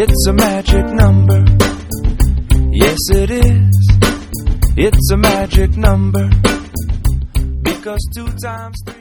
It's a magic number. Yes, it is. It's a magic number. Because 2 times 3